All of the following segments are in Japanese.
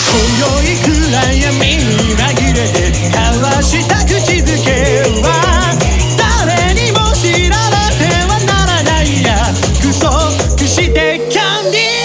今宵暗闇に紛れて交わした口づけは誰にも知られてはならない約束してキャンディー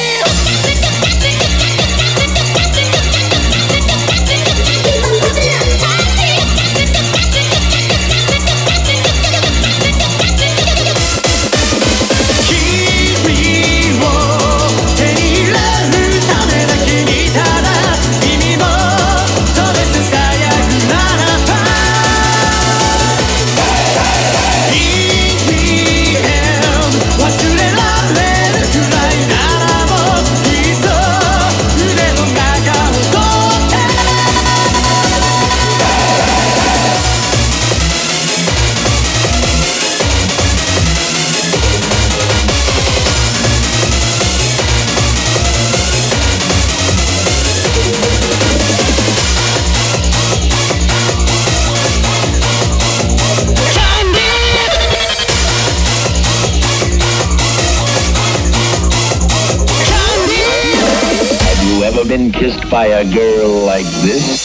Ever been kissed by a girl like this?